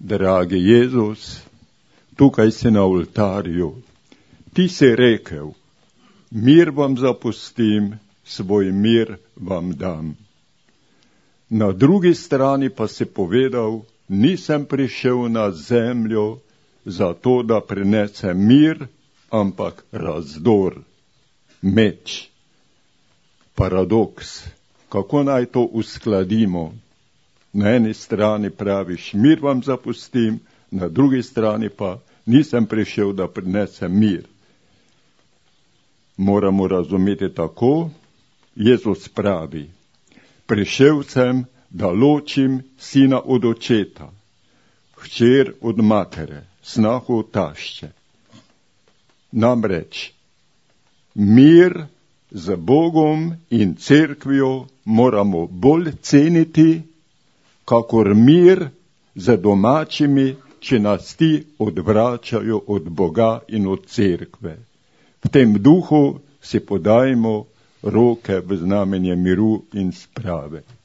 Dragi Jezus, tukaj si na oltarju. Ti si rekel, mir vam zapustim, svoj mir vam dam. Na drugi strani pa si povedal, nisem prišel na zemljo zato, da prinese mir, ampak razdor, meč. Paradoks, kako naj to uskladimo? Na eni strani praviš, mir vam zapustim, na drugi strani pa nisem prišel, da prinese mir. Moramo razumeti tako, Jezus pravi, prišel sem, da ločim sina od očeta, hčer od matere, snaho od tašče. Namreč, mir z Bogom in cerkvijo moramo bolj ceniti, kakor mir z domačimi, če nas ti odvračajo od Boga in od cerkve. V tem duhu si podajmo roke v znamenje miru in sprave.